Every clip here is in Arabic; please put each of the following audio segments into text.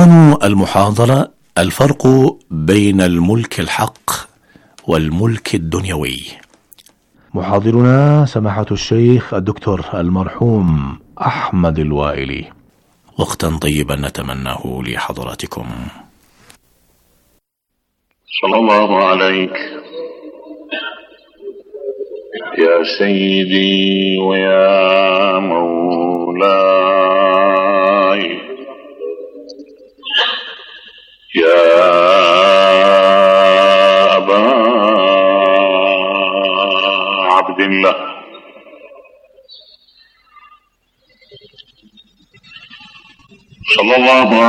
عنوان المحاضرة: الفرق بين الملك الحق والملك الدنيوي. محاضرنا سماحة الشيخ الدكتور المرحوم أحمد الوائلي. وقتا طيبا نتمناه لحضراتكم. صلى الله عليك يا سيدي ويا مولاي يا أبا عبد الله، صلى الله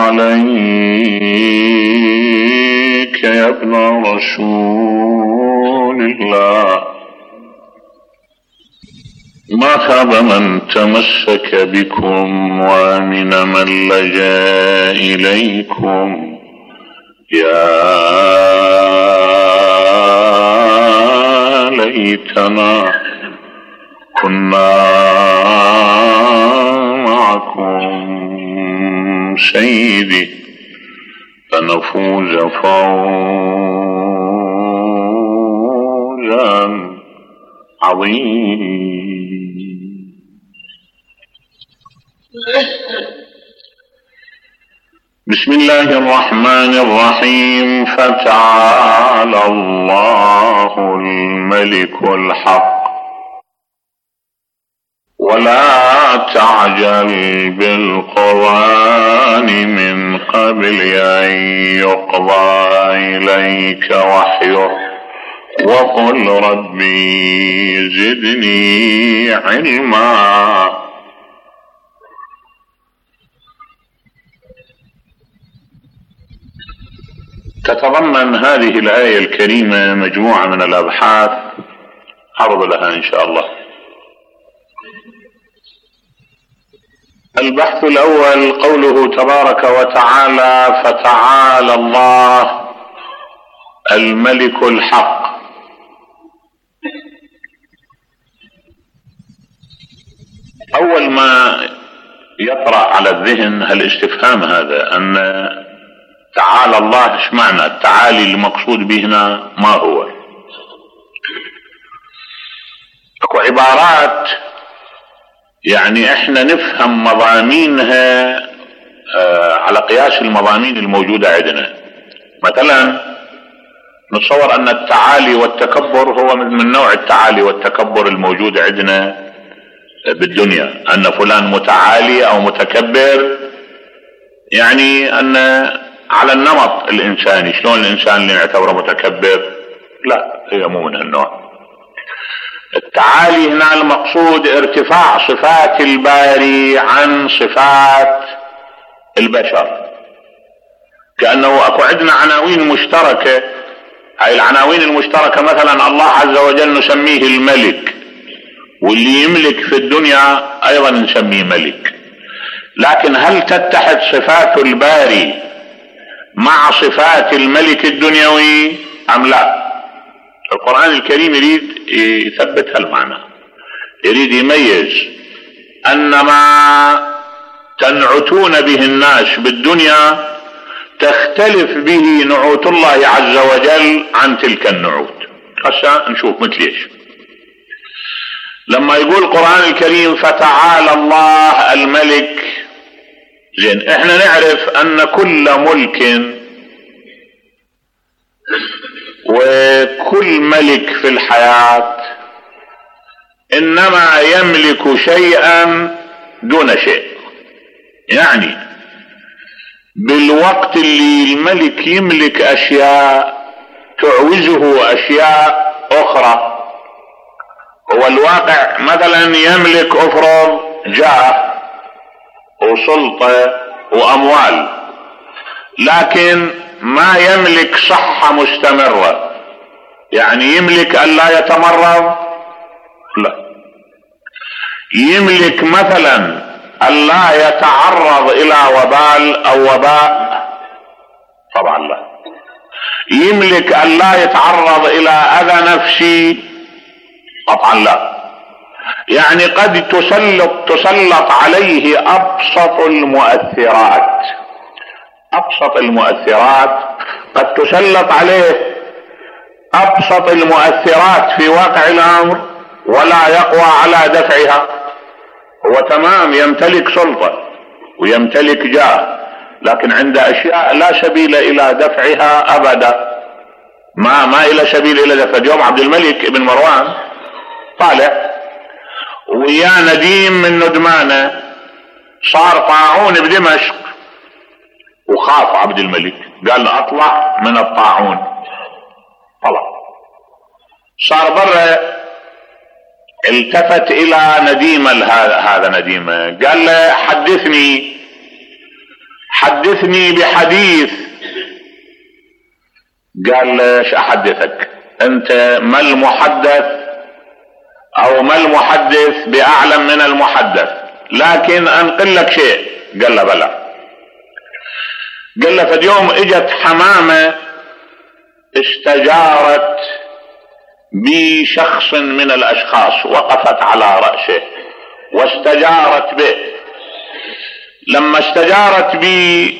عليك يا ابن رسول الله. ما خاب من تمسك بكم وامن من لجأ إليكم. يا ليتنا كنا معكم سيدي فنفوز فوزا عظيما. بسم الله الرحمن الرحيم. فتعالى الله الملك الحق ولا تعجل بالقرآن من قبل أن يقضى إليك وحيه وقل ربي زدني علما. تتضمن هذه الآية الكريمة مجموعة من الأبحاث أعرض لها إن شاء الله. البحث الأول قوله تبارك وتعالى: فتعالى الله الملك الحق. أول ما يطرأ على الذهن هالاستفهام هذا، أن تعالى الله ايش معنى؟ التعالي المقصود به هنا ما هو؟ اكو عبارات يعني احنا نفهم مضامينها على قياس المضامين الموجودة عندنا. مثلا نتصور ان التعالي والتكبر هو من نوع التعالي والتكبر الموجود عندنا بالدنيا، ان فلان متعالي او متكبر، يعني ان على النمط الانساني. شلون الانسان اللي نعتبره متكبر؟ لا، هي مو من هالنوع. التعالي هنا المقصود ارتفاع صفات الباري عن صفات البشر، كأنه اكو عندنا عناوين مشتركة. هاي العناوين المشتركة مثلا الله عز وجل نسميه الملك، واللي يملك في الدنيا ايضا نسميه ملك. لكن هل تتحد صفات الباري مع صفات الملك الدنيوي أم لا؟ القرآن الكريم يريد يثبت هالمعنى، يريد يميز أن ما تنعتون به الناس بالدنيا تختلف به نعوت الله عز وجل عن تلك النعوت. هسه نشوف مثل ايش. لما يقول القرآن الكريم فتعالى الله الملك، زين احنا نعرف ان كل ملك وكل ملك في الحياة انما يملك شيئا دون شيء. يعني بالوقت اللي الملك يملك اشياء تعوزه اشياء اخرى. هو الواقع مثلا يملك افرض جاه وسلطة واموال، لكن ما يملك صحة مستمرة. يعني يملك ان لا يتمرض؟ لا. يملك مثلا ان لا يتعرض الى وبال او وباء؟ طبعا لا. يملك ان لا يتعرض الى اذى نفسي؟ طبعا لا. يعني قد تسلط عليه ابسط المؤثرات ابسط المؤثرات قد تسلط عليه ابسط المؤثرات في واقع الامر ولا يقوى على دفعها. هو تمام يمتلك سلطة ويمتلك جاه، لكن عند اشياء لا سبيل الى دفعها ابدا، ما الى سبيل الى دفع. اليوم عبد الملك ابن مروان طالع ويا نديم من ندمانه، صار طاعون بدمشق وخاف عبد الملك، قال اطلع من الطاعون. طلع صار برا، التفت الى نديم، هذا نديم، قال له حدثني بحديث. قال له ايش احدثك؟ انت ما المحدث او ما المحدث باعلم من المحدث، لكن انقل لك شيء. قال له بلى. قال له فاليوم اجت حمامة استجارت بشخص من الاشخاص، وقفت على رأسه واستجارت به. لما استجارت به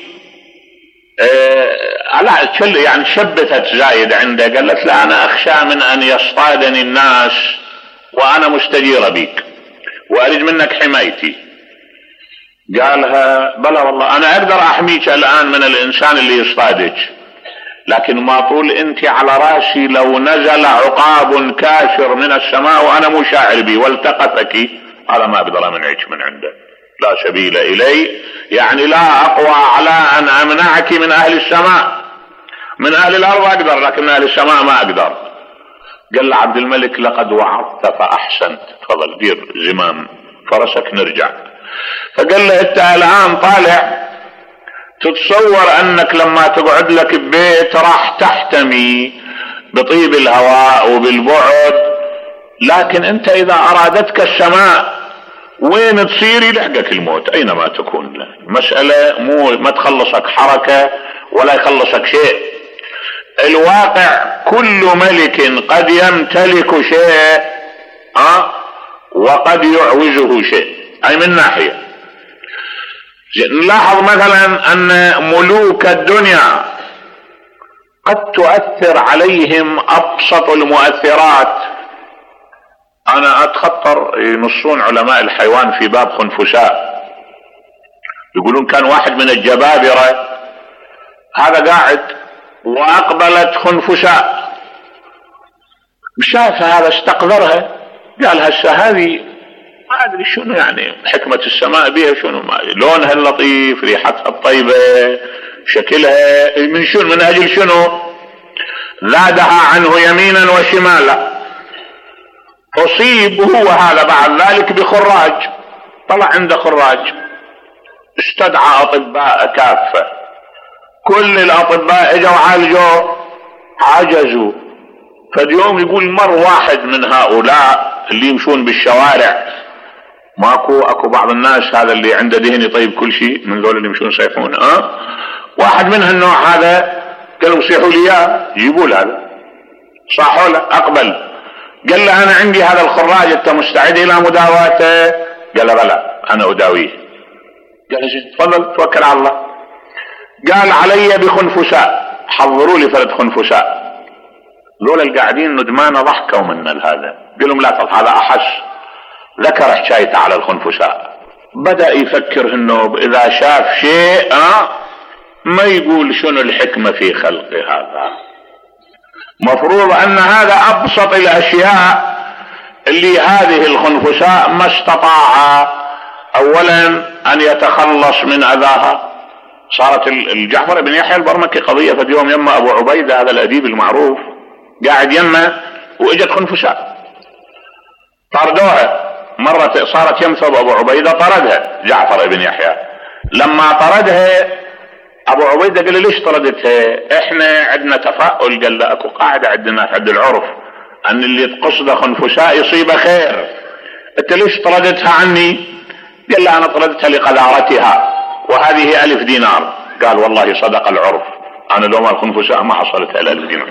يعني شبثت زايد عنده، قالت لا انا اخشى من ان يصطادني الناس وانا مستجيرة بك واريد منك حمايتي. قالها بلى والله انا اقدر احميك الان من الانسان اللي يصطادك، لكن ما طول انت على راسي لو نزل عقاب كاشر من السماء وانا مو شاعر بي والتقطك، هذا ما اقدر امنعك من عنده، لا سبيل الي، يعني لا اقوى على ان امنعك من اهل السماء. من اهل الارض اقدر، لكن من اهل السماء ما اقدر. قال عبد الملك لقد وعظت فاحسنت، تفضل دير زمام فرسك نرجع. فقال له انت الان طالع تتصور انك لما تقعد لك ببيت راح تحتمي بطيب الهواء وبالبعد، لكن انت اذا ارادتك السماء وين تصير يلحقك الموت اينما تكون. مسألة ما تخلصك حركة ولا يخلصك شيء. الواقع كل ملك قد يمتلك شيء وقد يعوزه شيء، اي من ناحية. نلاحظ مثلا ان ملوك الدنيا قد تؤثر عليهم ابسط المؤثرات. انا اتخطر ينصون علماء الحيوان في باب خنفساء، يقولون كان واحد من الجبابرة هذا قاعد واقبلت خنفساء، شافها هذا استقذرها، قال هسه هذه ما ادري شنو يعني حكمة السماء بها، شنو لونها اللطيف، ريحتها الطيبة، شكلها من شنو، من اجل شنو؟ زادها عنه يمينا وشمالا. اصيب هو هذا بعد ذلك بخراج، طلع عنده خراج، استدعى اطباء كافة، كل الاطباء اجوا عالجوه عجزوا. فاليوم يقول مر واحد من هؤلاء اللي يمشون بالشوارع، اكو بعض الناس هذا اللي عنده دهن يطيب كل شيء من ذول اللي يمشون يصيحون، واحد من هالنوع هذا قالوا صيحوا لي اياه، جيبوا له هذا، صاحوا له، اقبل. قال له انا عندي هذا الخراج، انت مستعد الى مداواته؟ قال له بلى انا اداويه. قال له تفضل توكل على الله. قال علي بخنفساء، حضروا لي فرد خنفساء. ذول القاعدين ندمان ضحكوا من هذا، قال لهم لا تضحك، هذا احس. ذكر حكايته على الخنفساء، بدأ يفكر انه اذا شاف شيء ما يقول شنو الحكمة في خلق هذا. مفروض ان هذا ابسط الاشياء اللي هذه الخنفساء ما استطاع اولا ان يتخلص من اذاها. صارت الجعفر بن يحيى البرمكي قضية في اليوم يما ابو عبيدة هذا الاديب المعروف قاعد يما، واجت خنفساء طردوها. مرة صارت يمثل ابو عبيدة طردها جعفر بن يحيى. لما طردها ابو عبيدة قال لي ليش طردتها؟ احنا عندنا تفاؤل. قال له اكو قاعدة عندنا عند العرف ان اللي تقصده خنفساء يصيبه خير، انت ليش طردتها عني؟ قال له انا طردتها لقذارتها وهذه 1000 دينار. قال والله صدق العرف، انا لو ما الخنفساء ما حصلتها 1000 دينار.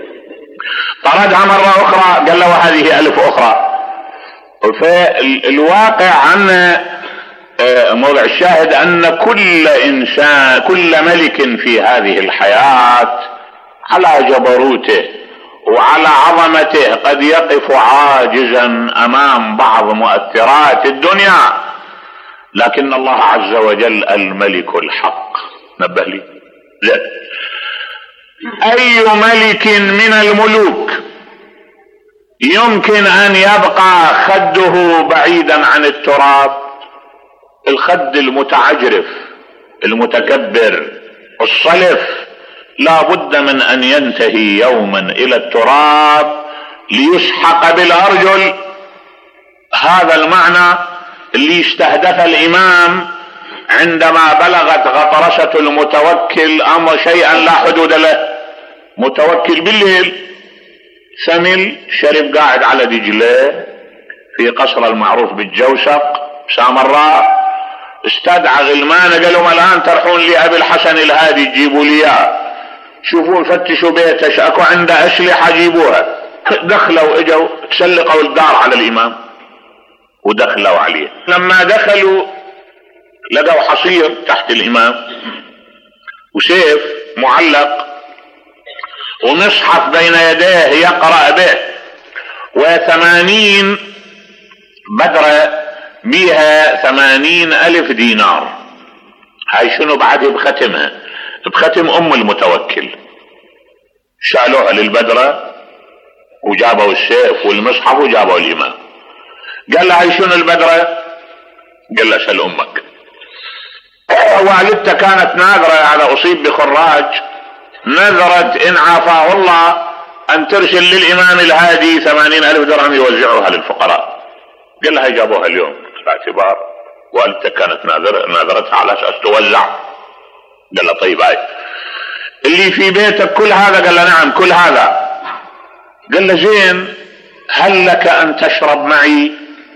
طردها مرة اخرى، قال له وهذه 1000 اخرى. فالواقع ان موضع الشاهد ان كل انسان، كل ملك في هذه الحياة على جبروته وعلى عظمته قد يقف عاجزا امام بعض مؤثرات الدنيا، لكن الله عز وجل الملك الحق. نبه لي، اي ملك من الملوك يمكن ان يبقى خده بعيدا عن التراب؟ الخد المتعجرف المتكبر الصلف لا بد من ان ينتهي يوما الى التراب ليسحق بالارجل. هذا المعنى اللي استهدف الامام عندما بلغت غطرسة المتوكل امر شيئا لا حدود له. متوكل بالليل سمل شرب قاعد على دجلة في قصر المعروف بالجوسق سامراء، استدعى غلمان قال لهم الان ترحون لي ابي الحسن الهادي تجيبوا لي اياه، شوفوا فتشوا بيته اكو عنده اسلحه جيبوها. دخلوا اجوا سلقوا الدار على الامام ودخلوا عليه. لما دخلوا لقوا حصير تحت الامام وسيف معلق ومصحف بين يديه يقرأ به، و80 بدرة بيها 80,000 دينار. هاي شنو بعد بختمها؟ بختم ام المتوكل. شالوها للبدرة وجابوا السيف والمصحف وجابوا الامام. قال له هاي شنو البدرة؟ قال له سل امك. والدته كانت ناذرة، هذا اصيب بخراج، نذرت ان عافاه الله ان ترسل للامام الهادي 80,000 درهم يوزعوها للفقراء. قال لها جابوها اليوم باعتبار والدتك كانت ناذرتها على اساس توزع. قال له طيب هاي اللي في بيتك كل هذا؟ قال له نعم كل هذا. قال له زين هل لك ان تشرب معي؟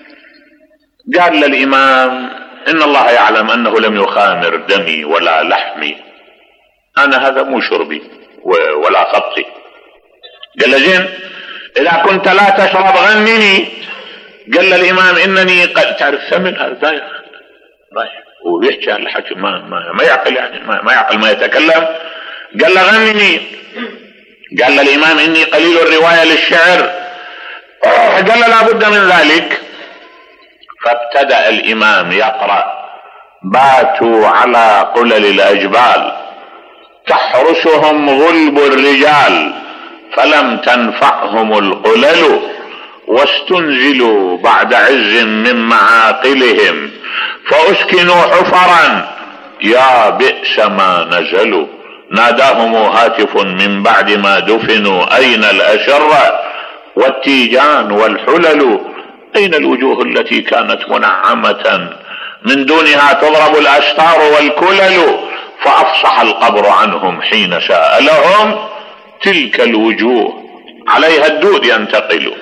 قال للامام ان الله يعلم انه لم يخامر دمي ولا لحمي، انا هذا مو شربي ولا خطي. قال له زين اذا كنت لا تشرب غنني. قال له الامام انني قد تعرف ثمن هذا ضايع ويحكي عن الحكي ما يعقل، يعني ما يعقل ما يتكلم. قال له غنني. قال له الامام اني قليل الرواية للشعر. قال له لا بد من ذلك. فابتدأ الامام يقرأ باتوا على قلل الاجبال تحرسهم غلب الرجال فلم تنفعهم القلل واستنزلوا بعد عز من معاقلهم فاسكنوا حفرا يا بئس ما نزلوا ناداهم هاتف من بعد ما دفنوا اين الاشرة والتيجان والحلل اين الوجوه التي كانت منعمة من دونها تضرب الاشطار والكلل فافصح القبر عنهم حين سألهم تلك الوجوه عليها الدود ينتقل.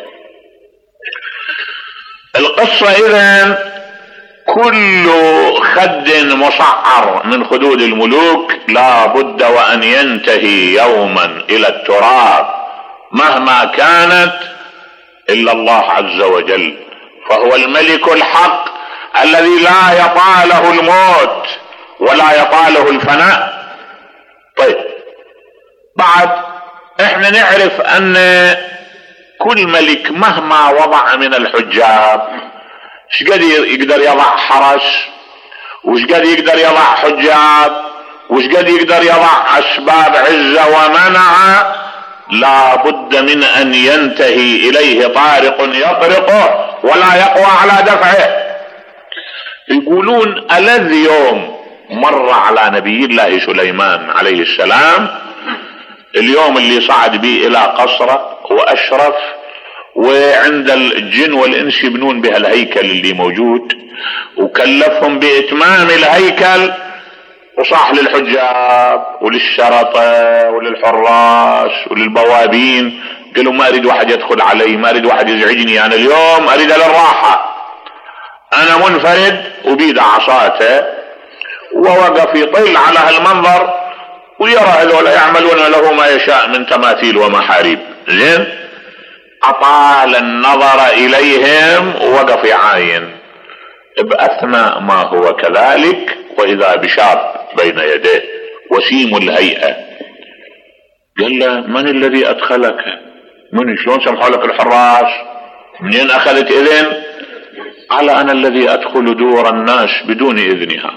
القصة اذن كل خد مصعر من خدود الملوك لا بد وان ينتهي يوما الى التراب مهما كانت الا الله عز وجل، فهو الملك الحق الذي لا يطاله الموت ولا يطاله الفناء. طيب بعد احنا نعرف ان كل ملك مهما وضع من الحجاب ايش قد يقدر يضع حرس وايش قد يقدر يضع حجاب وايش قد يقدر يضع اسباب عزة ومنع، لا بد من ان ينتهي اليه طارق يطرقه ولا يقوى على دفعه. يقولون ألذ يوم مر على نبي الله سليمان عليه السلام اليوم اللي صعد به الى قصره واشرف وعند الجن والانس يبنون بها الهيكل اللي موجود وكلفهم باتمام الهيكل وصاح للحجاب وللشرطة وللحراس وللبوابين قالوا ما اريد واحد يدخل علي، ما اريد واحد يزعجني، انا اليوم اريد للراحة، انا منفرد وبيد عصاته. ووقف يطل على هالمنظر ويرى هذول يعملون له ما يشاء من تماثيل ومحاريب. زين اطال النظر اليهم ووقف يعاين بأثناء ما هو كذلك وإذا بشاب بين يديه وسيم الهيئة. قال له: من الذي أدخلك؟ من شلون سمحوا لك الحراس؟ منين أخذت إذن؟ قال: أنا الذي أدخل دور الناس بدون إذنها.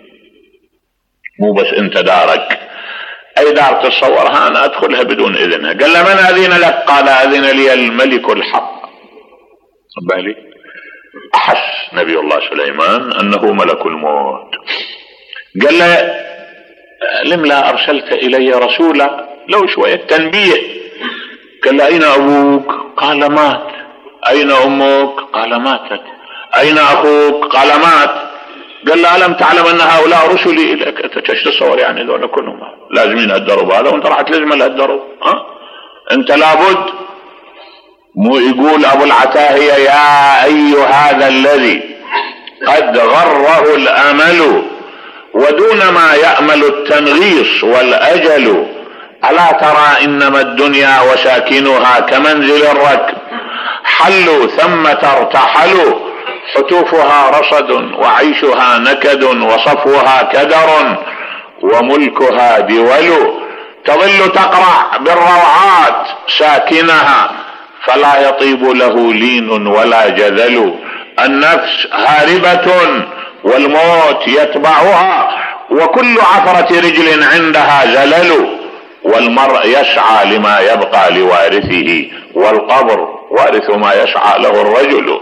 مو بس أنت دارك، أي دار تتصورها أنا أدخلها بدون إذنها. قال له: من أذن لك؟ قال: أذن لي الملك الحق. بالي أحس نبي الله سليمان أنه ملك الموت. قال له: لم لا أرسلت إلي رسولا؟ لو شوية تنبيه. قال له: أين أبوك؟ قال: مات. أين أمك؟ قال: ماتت. أين أخوك؟ قال: مات. قال له: ألم تعلم أن هؤلاء رسلي إليك؟ ايش تصور يعني ذولا كلهم لازمين هالدرب هذا وانت راح تلزم هالدرب؟ انت لابد. مو يقول أبو العتاهية: يا أي هذا الذي قد غره الأمل ودون ما يأمل التنغيص والأجل، ألا ترى إنما الدنيا وساكنها كمنزل الركب، حلوا ثم ارتحلوا، حتوفها رصد وعيشها نكد وصفوها كدر وملكها دول، تظل تقرع بالروعات ساكنها فلا يطيب له لين ولا جذل، النفس هاربة والموت يتبعها وكل عثرة رجل عندها زلل، والمرء يسعى لما يبقى لوارثه والقبر وارث ما يسعى له الرجل.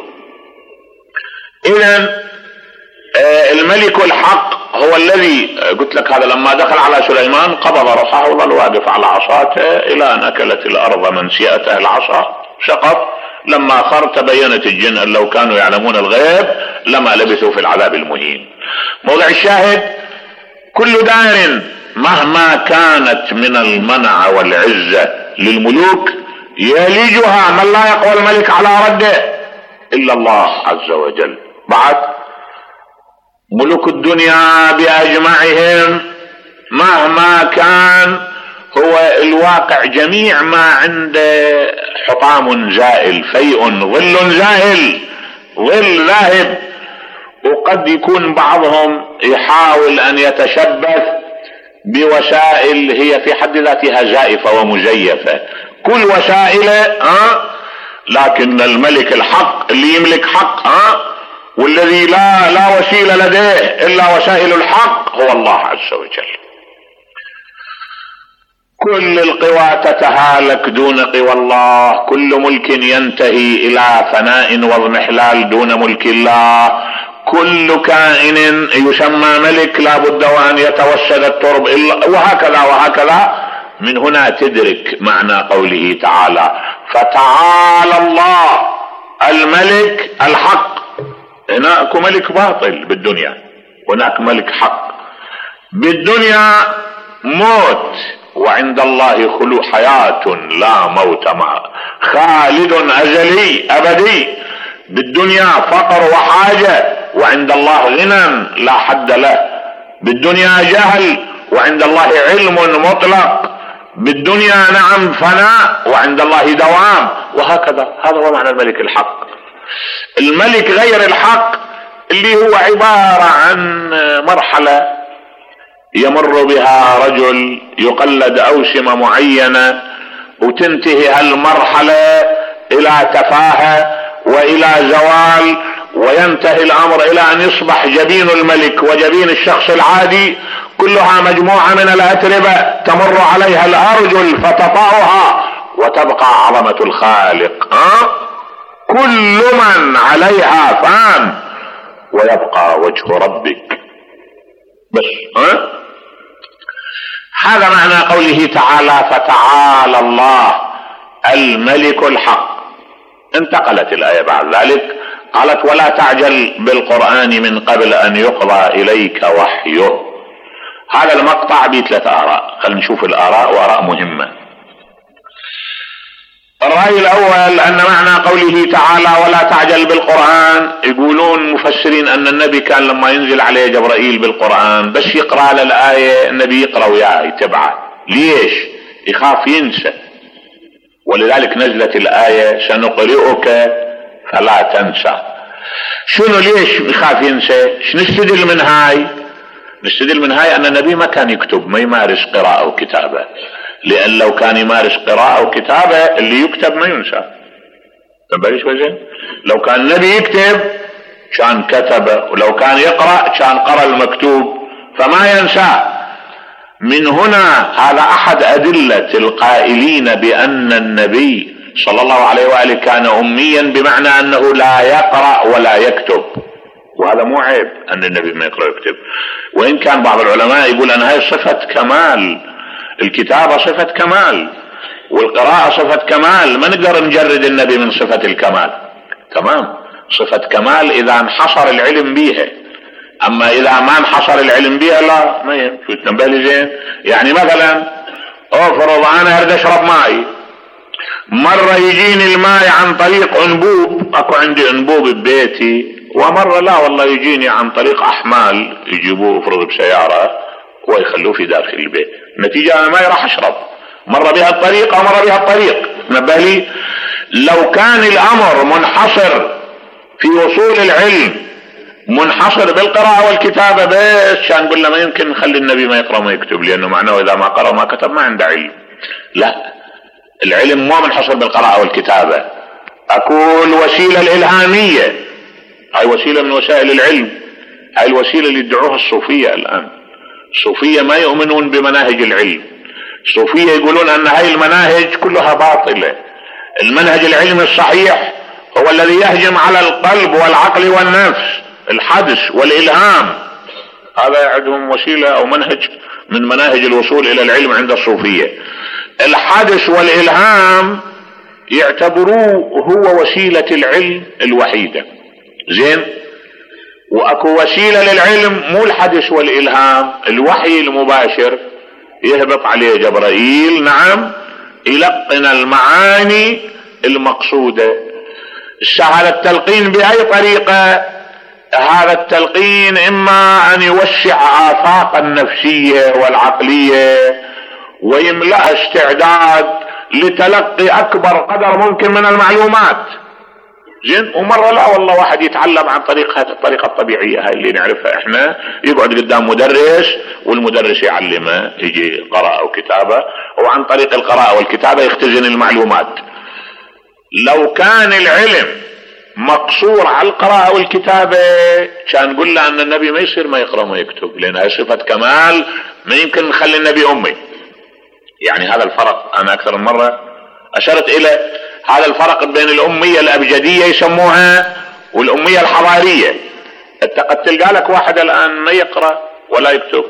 إذن الملك الحق هو الذي قلت لك هذا لما دخل على سليمان قبض رصاه وظل واقف على عصاته إلى أن أكلت الأرض من سيئته العصا، شقف. لما خر تبينت الجن أن لو كانوا يعلمون الغيب لما لبثوا في العذاب المهين. موضع الشاهد: كل دار مهما كانت من المنع والعزة للملوك يلجها من لا يقوى الملك على رده إلا الله عز وجل. بعد ملوك الدنيا بأجمعهم مهما كان هو الواقع جميع ما عنده حطام زائل، فيء، ظل زائل، ظل ذاهب. وقد يكون بعضهم يحاول أن يتشبث بوسائل هي في حد ذاتها زائفة ومزيفة، كل وسائله لكن الملك الحق اللي يملك حق والذي لا وسيلة لديه إلا وسائل الحق هو الله عز وجل. كل القوى تتهالك دون قوى الله، كل ملك ينتهي إلى فناء واضمحلال دون ملك الله، كل كائن يسمى ملك لا بد وأن يتوسد الترب وهكذا وهكذا. من هنا تدرك معنى قوله تعالى: فتعالى الله الملك الحق. هناك ملك باطل بالدنيا، هناك ملك حق. بالدنيا موت، وعند الله خلو حياة لا موت معه، خالد أزلي أبدي. بالدنيا فقر وحاجة، وعند الله غنى لا حد له. بالدنيا جهل، وعند الله علم مطلق. بالدنيا نعم فناء، وعند الله دوام، وهكذا. هذا هو معنى الملك الحق. الملك غير الحق اللي هو عبارة عن مرحلة يمر بها رجل يقلد أوسمة معينة وتنتهي هالمرحلة إلى تفاهة وإلى زوال، وينتهي الأمر إلى أن يصبح جبين الملك وجبين الشخص العادي كلها مجموعة من الأتربة تمر عليها الأرجل فتطأها وتبقى عظمة الخالق. كل من عليها فان ويبقى وجه ربك بس. هذا معنى قوله تعالى: فتعالى الله الملك الحق. انتقلت الآية بعد ذلك قالت: ولا تعجل بالقرآن من قبل أن يقضى إليك وحيه. هذا المقطع ب3 آراء. خلينا نشوف الآراء، وآراء مهمة. الرأي الأول أن معنى قوله تعالى: ولا تعجل بالقرآن، يقولون مفسرين أن النبي كان لما ينزل عليه جبرائيل بالقرآن بس يقرأ للآية النبي يقرأ وياه يتبعه. ليش؟ يخاف ينسى، ولذلك نزلت الآية: سنقرئك فلا تنسى. شنو ليش يخاف ينسى؟ ايش نستدل من هاي؟ نستدل من هاي ان النبي ما كان يكتب، ما يمارس قراءة وكتابة، لان لو كان يمارس قراءة وكتابة اللي يكتب ما ينسى. تنبهيش وزين؟ لو كان النبي يكتب كان كتب، ولو كان يقرأ كان قرأ المكتوب، فما ينسى. من هنا هذا احد ادلة القائلين بان النبي صلى الله عليه وآله كان اميا، بمعنى انه لا يقرأ ولا يكتب. وهذا مو عيب ان النبي ما يقرأ ويكتب، وان كان بعض العلماء يقول ان هاي صفة كمال، الكتابة صفة كمال والقراءة صفة كمال، ما نقدر نجرد النبي من صفة الكمال. تمام، صفة كمال اذا انحصر العلم بيها، اما اذا ما انحصر العلم بيها لا ما ينفع. تنبه لي زين؟ يعني مثلا افرض انا اريد اشرب ماي، مرة يجيني الماء عن طريق انبوب، اكو عندي انبوب ببيتي، ومرة لا والله يجيني عن طريق احمال يجيبوه افرض بسيارة ويخلوه في داخل البيت، النتيجة انا ماي راح اشرب، مرة بها الطريق ومرة بها الطريق. نبه لي، لو كان الامر منحصر في وصول العلم، منحصر بالقراءة والكتابة بس، كان قلنا ما يمكن نخلي النبي ما يقرأ ما يكتب، لانه معناه اذا ما قرأ ما كتب ما عنده علم. لا، العلم مو منحصر بالقراءة والكتابة، اكو الوسيلة الالهامية، هاي وسيلة من وسائل العلم، هاي الوسيلة اللي يدعوها الصوفية الان. الصوفية ما يؤمنون بمناهج العلم، الصوفية يقولون ان هاي المناهج كلها باطلة. المنهج العلمي الصحيح هو الذي يهجم على القلب والعقل والنفس، الحدس والالهام. هذا عندهم وسيلة او منهج من مناهج الوصول الى العلم عند الصوفية. الحدس والالهام يعتبروه هو وسيلة العلم الوحيدة. زين؟ واكو وسيلة للعلم مو الحدس والالهام، الوحي المباشر يهبط عليه جبرائيل، نعم، يلقن المعاني المقصودة. هذا التلقين بأي طريقة؟ هذا التلقين اما ان يوسع آفاق النفسية والعقلية ويملأ استعداد لتلقي اكبر قدر ممكن من المعلومات. زين؟ ومرة لا والله واحد يتعلم عن الطريقة الطبيعية هاي اللي نعرفها احنا، يقعد قدام مدرس والمدرس يعلمه، يجي قراءة وكتابة، وعن طريق القراءة والكتابة يختزن المعلومات. لو كان العلم مقصور على القراءة والكتابة كان قلنا ان النبي ما يصير ما يقرأ ما يكتب، لان هاي صفة كمال ما يمكن نخلي النبي امي. يعني هذا الفرق انا اكثر من مرة اشرت الى هذا الفرق بين الامية الابجدية يسموها والامية الحضارية. انت قد تلقى لك واحد الان ما يقرأ ولا يكتب،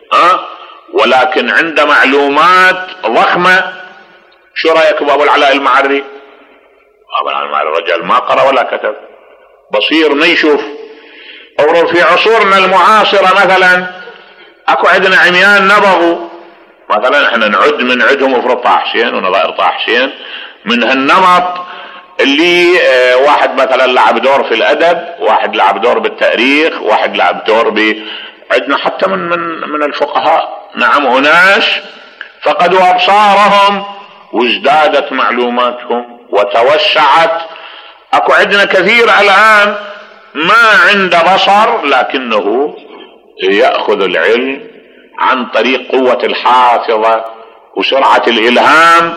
ولكن عنده معلومات ضخمة. شو رايك بابو العلاء المعري؟ ابو العلاء المعري رجل ما قرأ ولا كتب، بصير ما يشوف. او في عصورنا المعاصرة مثلا اكو عندنا عميان نبغوا، مثلا احنا نعد من عدهم افرض طه حسين ونظائر طه حسين، من هالنمط اللي واحد مثلا لعب دور في الادب، واحد لعب دور بالتاريخ، واحد لعب دور عندنا حتى من الفقهاء، نعم، اناس فقدوا ابصارهم وازدادت معلوماتهم وتوسعت. اكو عندنا كثير الان ما عنده بصر لكنه يأخذ العلم عن طريق قوة الحافظة وسرعة الالهام.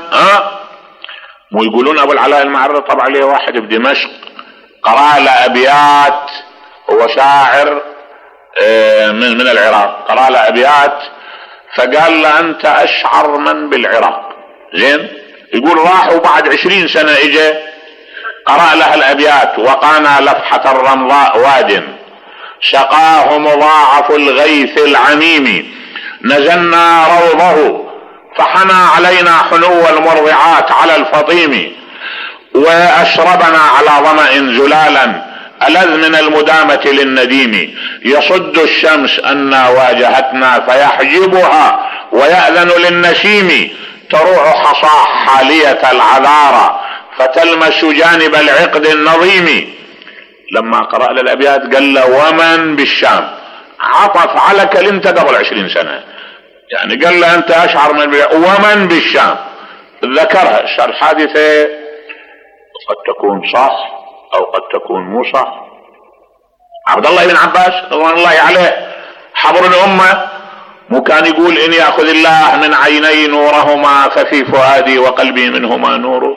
مو يقولون ابو العلاء المعري طبع عليه واحد بدمشق قرأ له ابيات، هو شاعر من العراق، قرأ له ابيات فقال له انت اشعر من بالعراق. زين؟ يقول راحوا بعد 20 سنة اجى قرأ له الابيات، وقانا لفحة الرمضاء واد شقاه مضاعف الغيث العميم، نزلنا روضه فحنى علينا حنو المرضعات على الفطيم، واشربنا على ظمأ زلالا ألذ من المدامة للنديم، يصد الشمس أن واجهتنا فيحجبها ويأذن للنسيم، تروع حصاه حالية العذارى فتلمس جانب العقد النظيم. لما قرأ للأبيات قال له ومن بالشام، عطف على كلمته قبل 20 سنة، يعني قال له انت اشعر من ومن بالشام، ذكرها. الحادثة قد تكون صح او قد تكون مو صح، عبد الله بن عباس رضوان الله عليه حبر الأمة، مو كان يقول إن يأخذ الله من عيني نورهما ففي فؤادي وقلبي منهما نور؟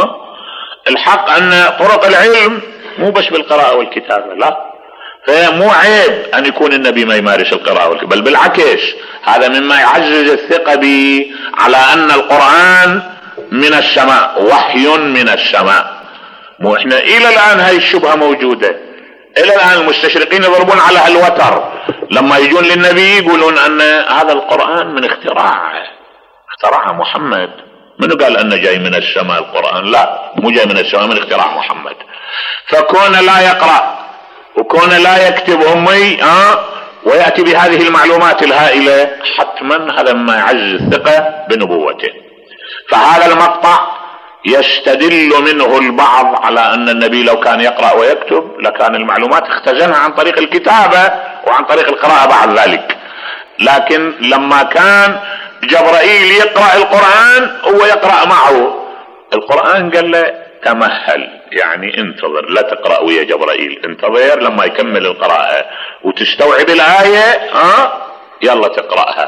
الحق أن طرق العلم مو بس بالقراءة والكتابة، لا، فمو عيب أن يكون النبي ما يمارس القراءة والكتابة، بل بالعكس هذا مما يعزز الثقة به على أن القرآن من السماء، وحي من السماء. مو احنا إلى الآن هاي الشبهة موجودة، إلى الآن المستشرقين يضربون على الوتر لما يجون للنبي يقولون أن هذا القرآن من اختراعه محمد. منو قال أنه جاي من السماء القرآن؟ لا، مو جاي من السماء، من اختراع محمد. فكون لا يقرأ وكون لا يكتب أمي ويأتي بهذه المعلومات الهائلة، حتما هذا ما يعزز الثقة بنبوته. فهذا المقطع يستدل منه البعض على أن النبي لو كان يقرأ ويكتب لكان المعلومات اختزنها عن طريق الكتابة وعن طريق القراءة بعد ذلك. لكن لما كان جبرائيل يقرأ القرآن هو يقرأ معه القرآن، قال له تمهل، يعني انتظر، لا تقرأ ويا جبرائيل، انتظر لما يكمل القراءة وتستوعب الآية يلا تقرأها.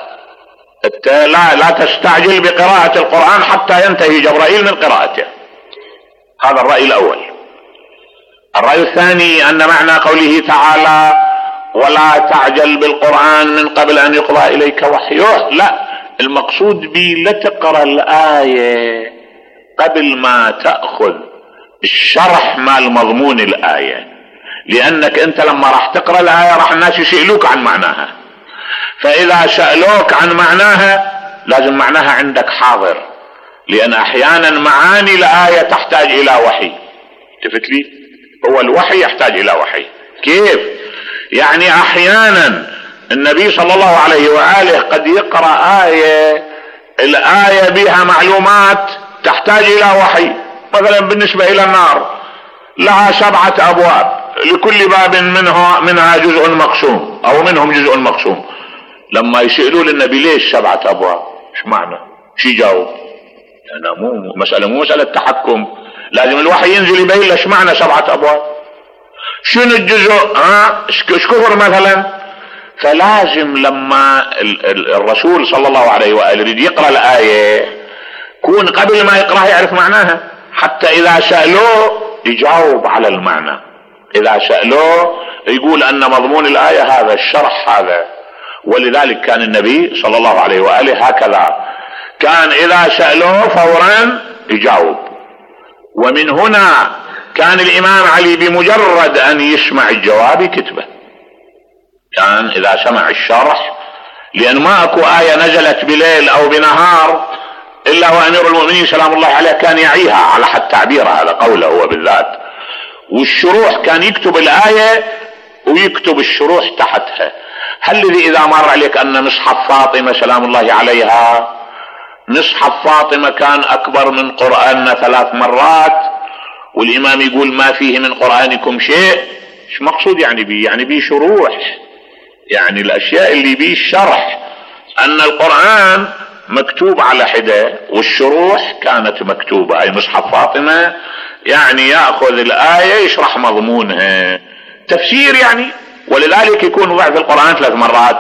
لا تستعجل بقراءة القرآن حتى ينتهي جبرائيل من قراءته. هذا الرأي الأول. الرأي الثاني أن معنى قوله تعالى ولا تعجل بالقرآن من قبل أن يقضى إليك وحيه، لا، المقصود به لا تقرأ الآية قبل ما تأخذ الشرح مال مضمون الآية، لأنك أنت لما راح تقرأ الآية راح الناس يسألوك عن معناها، فإذا سألوك عن معناها لازم معناها عندك حاضر، لأن أحيانا معاني الآية تحتاج إلى وحي. تفت لي؟ هو الوحي يحتاج إلى وحي. كيف؟ يعني أحيانا النبي صلى الله عليه وآله قد يقرأ آية، الآية بها معلومات تحتاج إلى وحي. مثلا بالنسبة إلى النار لها 7 أبواب، لكل باب منها جزء مقسوم أو منهم جزء مقسوم. لما يسألوا النبي ليش 7 أبواب؟ ايش معنى؟ شي جاوب؟ يعني مو مسألة تحكم، لازم الوحي ينزل يبين له ايش معنى 7 أبواب، شنو الجزء، ايش كفر مثلا. فلازم لما الرسول صلى الله عليه وآله يريد يقرأ الآية يكون قبل ما يقرأ يعرف معناها، حتى إذا سألوه يجاوب على المعنى، إذا سألوه يقول أن مضمون الآية هذا، الشرح هذا. ولذلك كان النبي صلى الله عليه وآله هكذا، كان إذا سألوه فورا يجاوب. ومن هنا كان الإمام علي بمجرد أن يسمع الجواب كتبه، كان إذا سمع الشرح، لأن ما أكو آية نزلت بليل أو بنهار إلا وأمير المؤمنين سلام الله عليه كان يعيها على حد تعبيره، هذا قوله هو بالذات. والشروح كان يكتب الآية ويكتب الشروح تحتها. هل الذي إذا مر عليك أن مصحف فاطمة سلام الله عليها، مصحف فاطمة كان أكبر من قرآننا 3 مرات، والإمام يقول ما فيه من قرآنكم شيء، ايش مقصود يعني بيه؟ يعني بيه شروح، يعني الأشياء اللي بيه الشرح، أن القرآن مكتوب على حدة والشروح كانت مكتوبة. أي مصحف فاطمة يعني يأخذ الآية يشرح مضمونها، تفسير يعني. ولذلك يكون ضعف القرآن 3 مرات.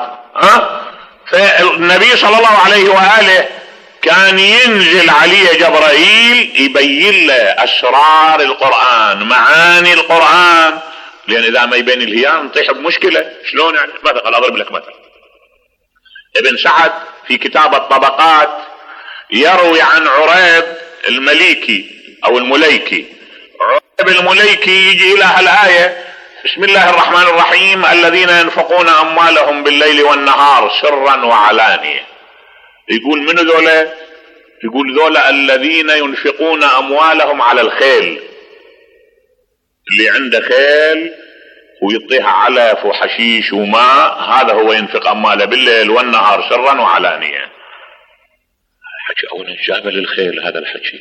فالنبي صلى الله عليه وآله كان ينزل عليه جبرائيل يبين له أسرار القرآن، معاني القرآن، لأن إذا ما يبين الهيام نطيح بمشكلة. شلون يعني؟ مثلا أضرب لك مثل، ابن سعد في كتاب الطبقات يروي عن عريب المليكي أو المليكي. عريب المليكي يجي إلى الآية بسم الله الرحمن الرحيم الذين ينفقون أموالهم بالليل والنهار سرا وعلانية. يقول من ذولا؟ يقول ذولا الذين ينفقون أموالهم على الخيل، اللي عنده خيل ويعطيها علف وحشيش وماء، هذا هو ينفق أمواله بالليل والنهار سرا وعلانية. حكي أولا جاب للخيل هذا الحكي،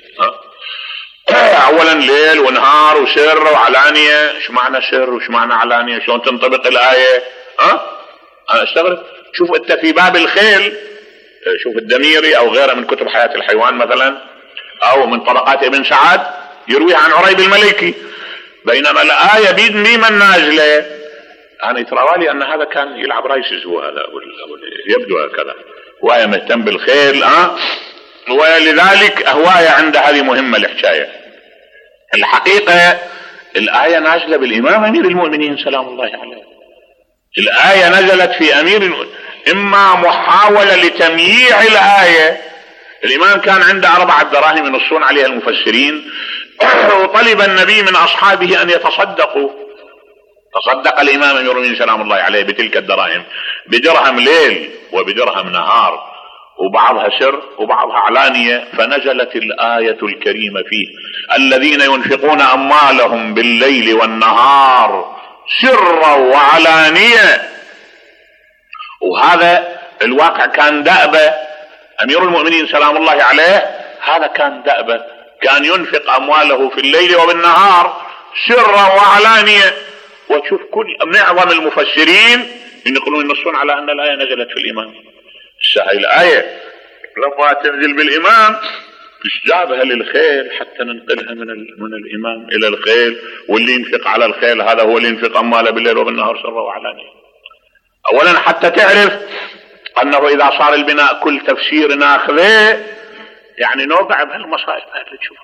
أولا ليل ونهار وسر وعلانية، ايش معنى سر وايش معنى علانية؟ شلون تنطبق الآية؟ أنا استغرب. شوف أنت في باب الخيل، شوف الدميري أو غيره من كتب حياة الحيوان مثلا، أو من طبقات ابن سعد يروي عن عريب المليكي، بينما الآية بمن نازلة انا يتراوالي ان هذا كان يلعب رايسز هو هذا يبدو هكذا، هواية مهتم بالخيل ولذلك هواية عنده هذه مهمة الحكاية. الحقيقة الآية نازلة بالإمام أمير المؤمنين سلام الله عليه. الآية نزلت في أمير إما محاولة لتمييع الآية. الإمام كان عنده 4 دراهم ينصون عليها المفسرين، وطلب النبي من أصحابه أن يتصدقوا. تصدق الإمام أمير المؤمنين سلام الله عليه بتلك الدراهم، بدرهم ليل وبدرهم نهار، وبعضها سر وبعضها علانية. فنزلت الآية الكريمة فيه: الذين ينفقون أموالهم بالليل والنهار سرا وعلانية. وهذا الواقع كان دأبة أمير المؤمنين سلام الله عليه، هذا كان دأبة، كان ينفق أمواله في الليل وبالنهار سرا وعلانية. وتشوف كل معظم المفسرين ينصون على أن الآية نزلت في الإمام. هاي الآية لما تنزل بالإمام مش جابها للخيل حتى ننقلها من الإمام إلى الخيل، واللي ينفق على الخيل هذا هو اللي ينفق أمواله بالليل وبالنهار سرا وعلانية. أولا حتى تعرف أنه إذا صار البناء كل تفسير ناخذه يعني نوقع بهالمصائب هذا تشوف.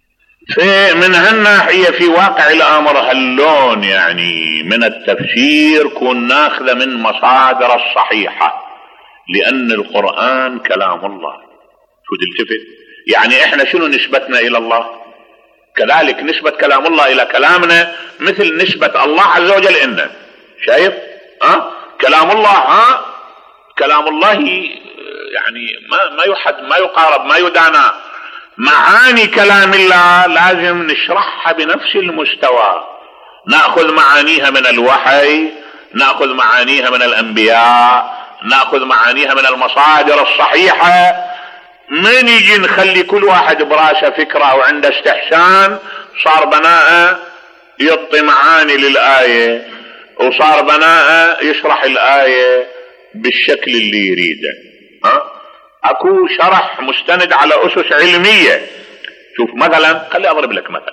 من هالناحية في واقع الأمر هاللون يعني من التفسير كون ناخذه من مصادر الصحيحة، لأن القرآن كلام الله. شو تلتفت يعني احنا شنو نسبتنا إلى الله؟ كذلك نسبة كلام الله إلى كلامنا مثل نسبة الله عز وجل إلنا. شايف كلام الله كلام الله يعني ما يحد ما يقارب ما يدانى. معاني كلام الله لازم نشرحها بنفس المستوى، نأخذ معانيها من الوحي، نأخذ معانيها من الأنبياء، نأخذ معانيها من المصادر الصحيحة. من يجي نخلي كل واحد براسه فكرة وعنده استحسان، صار بناء يعطي معاني للآية، وصار بناء يشرح الآية بالشكل اللي يريده. اكو شرح مستند على اسس علمية. شوف مثلا خلي اضرب لك مثلا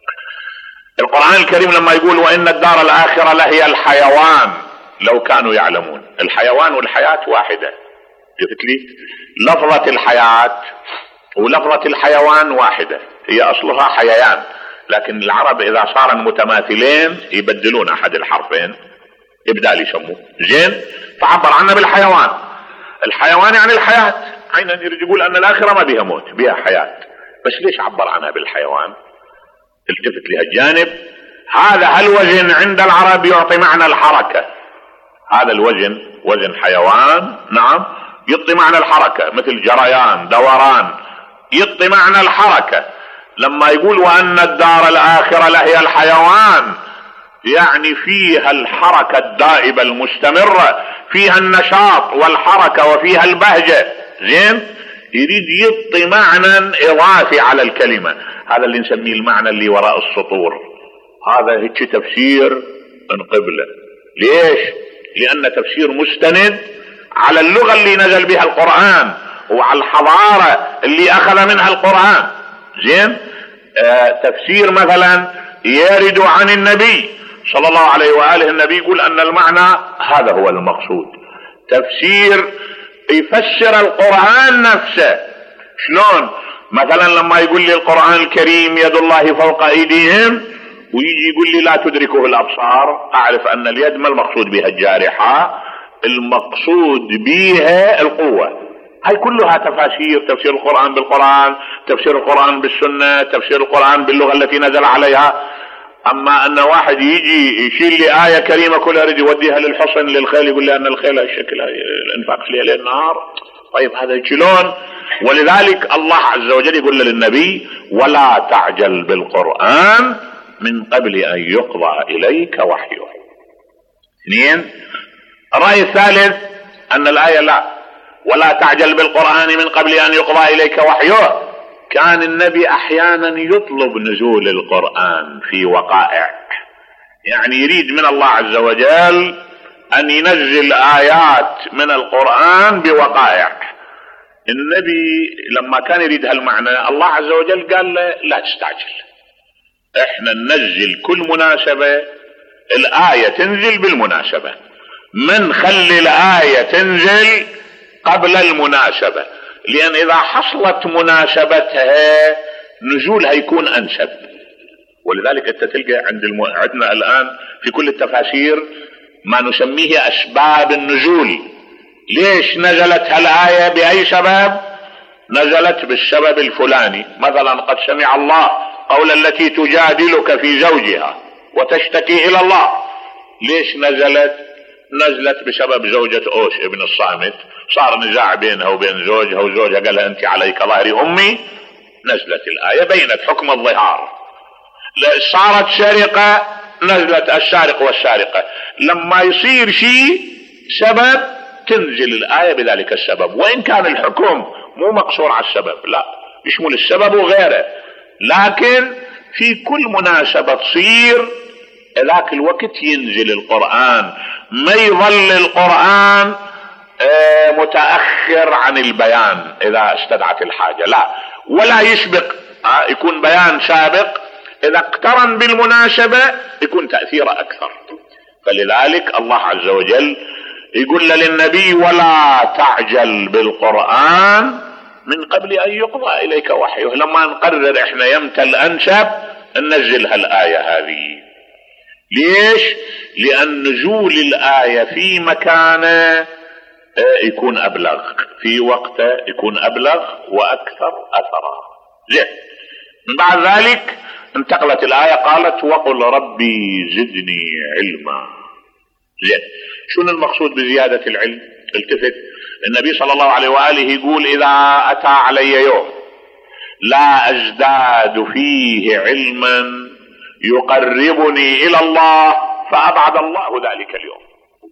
القرآن الكريم لما يقول وان الدار الاخرة لهي الحيوان لو كانوا يعلمون. الحيوان والحياة واحدة. شفت لي لفظة الحياة ولفظة الحيوان واحدة، هي اصلها حيوان، لكن العرب اذا صار متماثلين يبدلون احد الحرفين ابدال يسموه زين، فعبر عنه بالحيوان. الحيوان يعني الحياة، عينا يريد يقول ان الاخرة ما بها موت بها حياة، بس ليش عبر عنها بالحيوان؟ التفت لها الجانب هذا. هالوزن عند العرب يعطي معنى الحركة. هذا الوزن وزن حيوان نعم يعطي معنى الحركة، مثل جريان دوران يعطي معنى الحركة. لما يقول وان الدار الاخرة لهي الحيوان يعني فيها الحركة الدائبة المستمرة، فيها النشاط والحركة وفيها البهجة. زين يريد يعطي معنى اضافي على الكلمة، هذا اللي نسميه المعنى اللي وراء السطور. هذا هيك تفسير من قبله. ليش؟ لان تفسير مستند على اللغة اللي نزل بها القرآن وعلى الحضارة اللي اخذ منها القرآن. زين تفسير مثلا يرد عن النبي صلى الله عليه وآله، النبي يقول ان المعنى هذا هو المقصود. تفسير يفسر القرآن نفسه. شلون؟ مثلا لما يقول لي القرآن الكريم يد الله فوق ايديهم، ويجي يقول لي لا تدركه الابصار، اعرف ان اليد ما المقصود بها الجارحة، المقصود بها القوة. هاي كلها تفاسير، تفسير القرآن بالقرآن، تفسير القرآن بالسنة، تفسير القرآن باللغة التي نزل عليها. اما ان واحد يجي يشيل لي آية كريمة كلها يريد يوديها للحصن للخيل، يقول لي ان الخيل الشكل الانفاق فيها ليل نهار. طيب هذا شلون؟ ولذلك الله عز وجل يقول للنبي ولا تعجل بالقرآن من قبل ان يقضى اليك وحيه. اثنين، الرأي الثالث ان الآية لا ولا تعجل بالقرآن من قبل ان يقضى اليك وحيه، كان النبي احيانا يطلب نزول القرآن في وقائع، يعني يريد من الله عز وجل ان ينزل ايات من القرآن بوقائع. النبي لما كان يريد هالمعنى الله عز وجل قال له لا تستعجل، احنا ننزل كل مناسبة الآية تنزل بالمناسبة، من خلي الآية تنزل قبل المناسبة، لأن إذا حصلت مناسبتها نزولها يكون أنسب. ولذلك أنت تلقى عندنا الآن في كل التفاسير ما نسميه أسباب النزول. ليش نزلت هالآية؟ بأي سبب؟ نزلت بالسبب الفلاني. مثلا قد سمع الله قول التي تجادلك في زوجها وتشتكي إلى الله. ليش نزلت؟ نزلت بسبب زوجة أوس ابن الصامت، صار نزاع بينها وبين زوجها، وزوجها قال أنت عليك ظهر أمي، نزلت الآية بينت حكم الظهار. صارت سرقة، نزلت السارق والسارقة. لما يصير شيء سبب تنزل الآية بذلك السبب، وإن كان الحكم مو مقصور على السبب، لا يشمل السبب وغيره، لكن في كل مناسبة تصير ذاك الوقت ينزل القرآن. ما يظل القرآن متأخر عن البيان إذا استدعت الحاجة، لا، ولا يسبق، يكون بيان سابق. إذا اقترن بالمناسبة يكون تأثيره أكثر. فلذلك الله عز وجل يقول للنبي ولا تعجل بالقرآن من قبل أن يقضى إليك وحيه. لما نقرر إحنا يمتى الأنسب ننزل هالآية هذه. ليش؟ لأن نزول الآية في مكانه يكون أبلغ، في وقته يكون أبلغ وأكثر أثرا. زين. من بعد ذلك انتقلت الآية قالت وقل ربي زدني علما. زين. شنو المقصود بزيادة العلم؟ التفت النبي صلى الله عليه وآله يقول إذا أتى علي يوم لا أزداد فيه علما يقربني إلى الله فأبعد الله ذلك اليوم.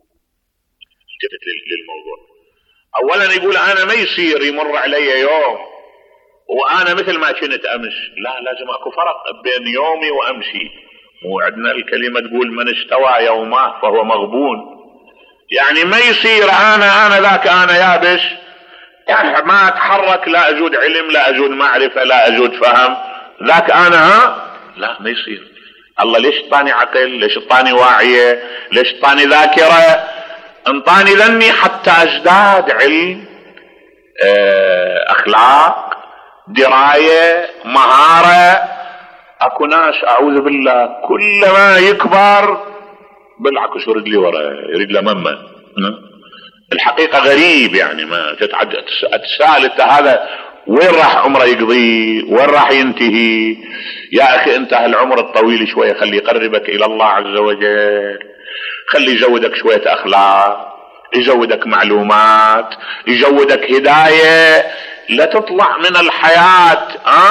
التفت للموضوع. أولا يقول أنا ما يصير يمر علي يوم وأنا مثل ما كنت أمس، لا، لازم أكو فرق بين يومي وأمسي. وعندنا الكلمة تقول من استوى يومه فهو مغبون، يعني ما يصير أنا ذاك أنا يابس، يعني ما أتحرك، لا أزود علم، لا أزود معرفة، لا أزود فهم، ذاك أنا لا، ما يصير. الله ليش طاني عقل؟ ليش طاني واعية؟ ليش طاني ذاكرة؟ انطاني ذني حتى أزداد علم، أخلاق، دراية، مهارة. اكو ناس اعوذ بالله كل ما يكبر بالعكس يريد لي ورا، يريد له مما. الحقيقة غريب، يعني ما تتساءل انت هذا وين راح عمره يقضي؟ وين راح ينتهي؟ يا اخي انت هالعمر الطويل شوية خلي يقربك الى الله عز وجل، خلي يزودك شوية اخلاق، يزودك معلومات، يزودك هداية، لا تطلع من الحياة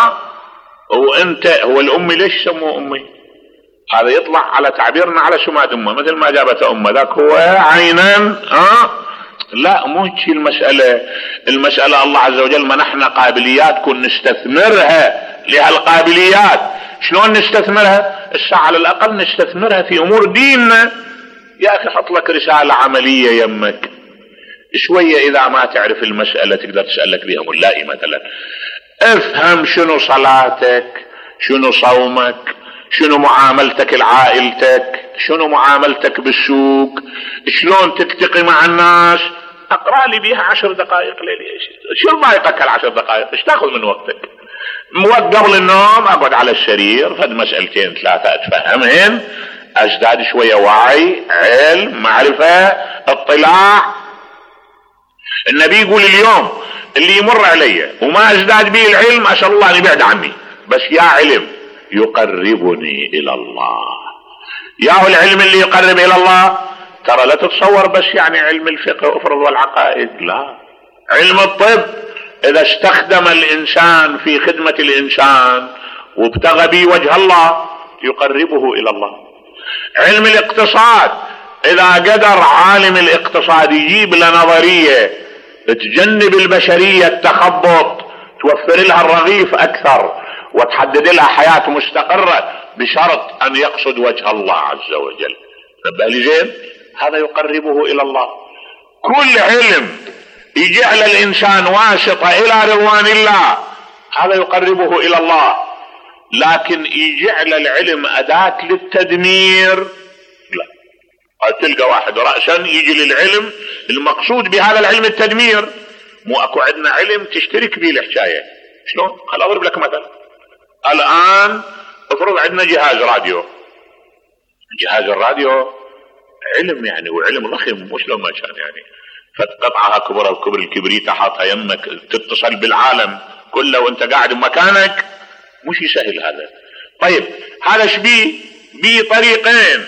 وانت هو الامي. ليش سموه امي؟ هذا يطلع على تعبيرنا على سماد امه، مثل ما جابت امه ذاك هو عينا. لا، مو هيك المسألة الله عز وجل منحنا قابليات كن نستثمرها لهالقابليات. شلون نستثمرها؟ الساعة على الاقل نستثمرها في امور ديننا. يا اخي حط لك رسالة عملية يمك شوية، اذا ما تعرف المسألة تقدر تسألك بها ملائي مثلا. افهم شنو صلاتك، شنو صومك، شنو معاملتك لعائلتك، شنو معاملتك بالسوق، شلون تلتقي مع الناس. اقرأ لي بيها 10 دقائق ليلي. شو ضايقك ال10 دقائق؟ ايش تاخذ من وقتك؟ قبل النوم اقعد على السرير فد مسألتين 3 اتفهمهن، ازداد شوية وعي، علم، معرفة، اطلاع. النبي يقول اليوم اللي يمر علي وما ازداد به العلم اسأل الله ان يبعد عني، بس يا علم يقربني الى الله. يا العلم اللي يقرب الى الله. ترى لا تتصور بس يعني علم الفقه افرض والعقائد، لا، علم الطب اذا استخدم الانسان في خدمة الانسان وابتغى به وجه الله يقربه الى الله. علم الاقتصاد اذا قدر عالم الاقتصاد يجيب لنظرية تجنب البشرية التخبط، توفر لها الرغيف اكثر وتحدد لها حياة مستقرة بشرط ان يقصد وجه الله عز وجل. نبه لي زين، هذا يقربه الى الله. كل علم يجعل الانسان واسطة الى رضوان الله هذا يقربه الى الله. لكن يجعل العلم اداة للتدمير لا، تلقى واحد رأسا يجي للعلم المقصود بهذا العلم التدمير. مو اكو عندنا علم تشترك به الحكاية. شلون؟ خل اضرب لك مثل. الان افرض عندنا جهاز راديو. جهاز الراديو علم يعني، وعلم ضخم مش لو ما كان يعني. فتقطعها كبر الكبريت حاطها يمك تتصل بالعالم كله وانت قاعد بمكانك. مش يسهل هذا. طيب هذا شبيه بطريقين.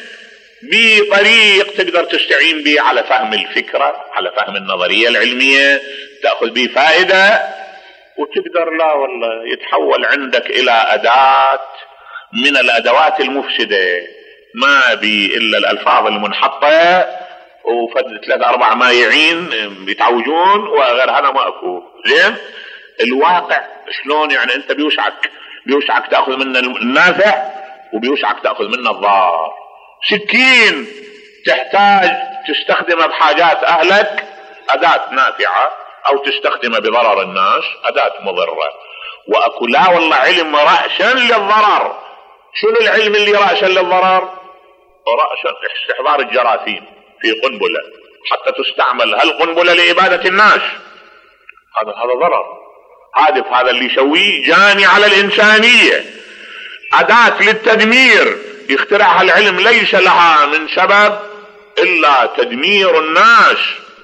بطريق تقدر تستعين به على فهم الفكرة، على فهم النظرية العلمية، تأخذ به فائدة. وتقدر لا والله يتحول عندك إلى أداة من الأدوات المفسدة، ما بي إلا الألفاظ المنحطة وفد 3-4 مايعين يتعوجون وغير هذا ما أكو. زين الواقع شلون يعني؟ أنت بيوسعك تأخذ منه النافع وبيوسعك تأخذ منه الضار. سكين تحتاج تستخدمه بحاجات أهلك أداة نافعة، أو تستخدمه بضرر الناس أداة مضرة. وأكو لا والله علم رأسا للضرر. شنو العلم اللي رأسا للضرر؟ رأسا استحضار الجراثيم في قنبلة حتى تستعمل هالقنبلة لإبادة الناس. هذا ضرر هادف. هذا اللي يسويه جاني على الإنسانية، أداة للتدمير يخترعها العلم، ليس لها من سبب إلا تدمير الناس.